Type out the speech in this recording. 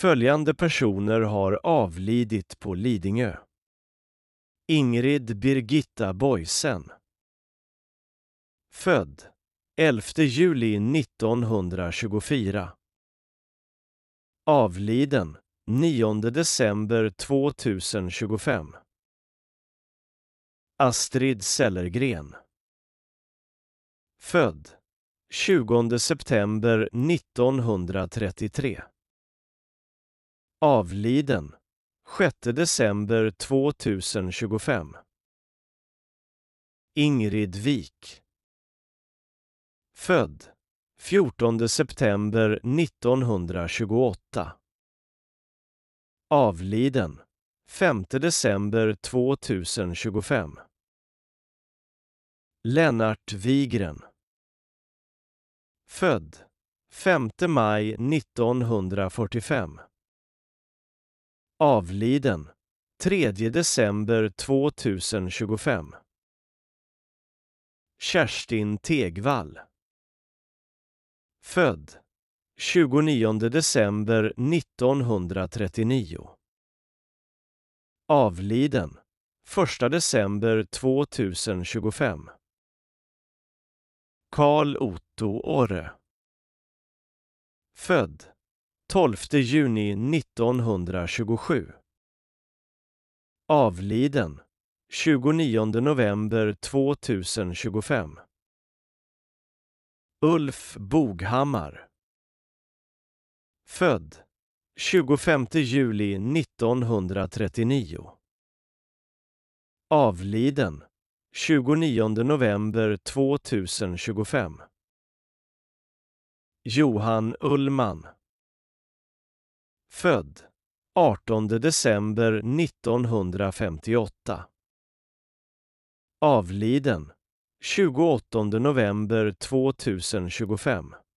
Följande personer har avlidit på Lidingö. Ingrid Birgitta Boysen. Född 11 juli 1924. Avliden 9 december 2025. Astrid Sellergren. Född 20 september 1933. Avliden 6 december 2025. Ingrid Wik. Född 14 september 1928. Avliden 5 december 2025. Lennart Wigren. Född 5 maj 1945. Avliden 3 december 2025. Kerstin Tegvall. Född 29 december 1939. Avliden 1 december 2025. Carl Otto Orre. Född 12 juni 1927. Avliden 29 november 2025. Ulf Boghammar. Född 25 juli 1939. Avliden 29 november 2025. Johan Ullman. Född 18 december 1958. Avliden 28 november 2025.